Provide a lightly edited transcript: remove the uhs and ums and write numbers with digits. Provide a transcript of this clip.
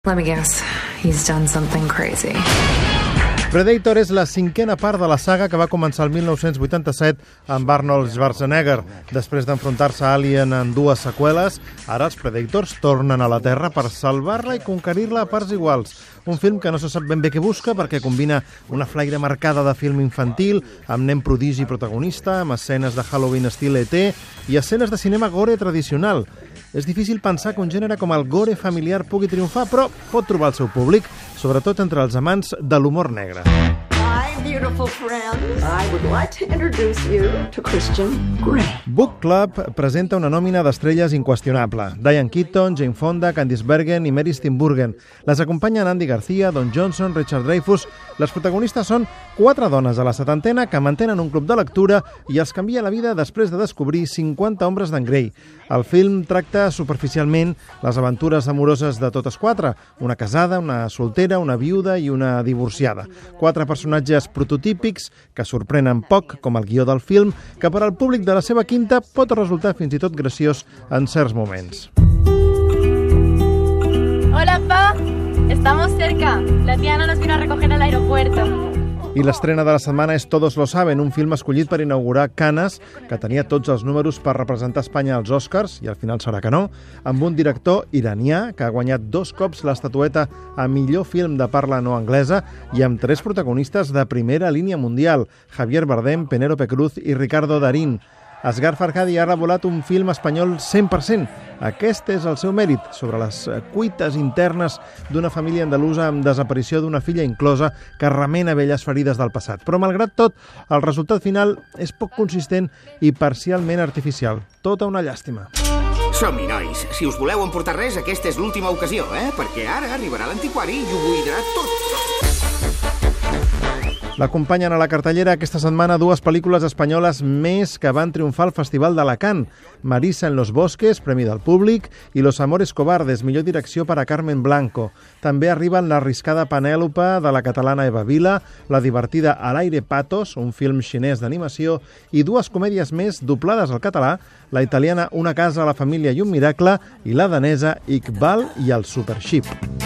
Let me guess, he's done something crazy. Predator és la cinquena part de la saga que va començar el 1987 amb Arnold Schwarzenegger. Després d'enfrontar-se a Alien en dues seqüeles, ara els Predators tornen a la Terra per salvar-la i conquerir-la a parts iguals. Un film que no se sap ben bé què busca perquè combina una flaire marcada de film infantil amb nen prodigi protagonista, amb escenes de Halloween estil ET i escenes de cinema gore tradicional. És difícil pensar que un gènere com el gore familiar pugui triomfar, però pot trobar el seu públic, sobretot entre els amants de l'humor negre. Hi, beautiful friends. I would like to introduce you to Christian Grey. Book Club presenta una nòmina d'estrelles inqüestionable. Diane Keaton, Jane Fonda, Candice Bergen i Mary Steenburgen. Les acompanyen Andy Garcia, Don Johnson, Richard Dreyfuss. Les protagonistes són 4 dones a la setantena que mantenen un club de lectura i els canvia la vida després de descobrir 50 ombres d'en Grey. El film tracta superficialment les aventures amoroses de totes 4, una casada, una soltera, una viuda i una divorciada. 4 personatges prototípics que sorprenen poc, com el guió del film, que per al públic de la seva quinta pot resultar fins i tot graciós en certs moments. Hola, Pa. Estamos cerca. La tía Ana nos vino a recoger al aeropuerto. I l'estrena de la setmana és Todos lo saben, un film escollit per inaugurar Cannes, que tenia tots els números per representar Espanya als Oscars, i al final serà que no, amb un director iranià que ha guanyat 2 cops l'estatueta a millor film de parla no anglesa i amb 3 protagonistes de primera línia mundial, Javier Bardem, Penélope Cruz i Ricardo Darín. Asghar Farhadi ha revolat un film espanyol 100%. Aquest és el seu mèrit, sobre les cuites internes d'una família andalusa amb desaparició d'una filla inclosa que remena velles ferides del passat. Però, malgrat tot, el resultat final és poc consistent i parcialment artificial. Tota una llàstima. Som-hi, nois. Si us voleu emportar res, aquesta és l'última ocasió, Perquè ara arribarà l'antiquari i ho buidarà tot. L'acompanyen a la cartellera aquesta setmana 2 pel·lícules espanyoles més que van triomfar al Festival d'Alacant. Marisa en los bosques, Premi del Públic, i Los amores cobardes, millor direcció per a Carmen Blanco. També arriben l'arriscada Penèlope de la catalana Eva Vila, la divertida Al aire patos, un film xinès d'animació, i 2 comèdies més doblades al català, la italiana Una casa, la família i un miracle, i la danesa Iqbal i el Supership.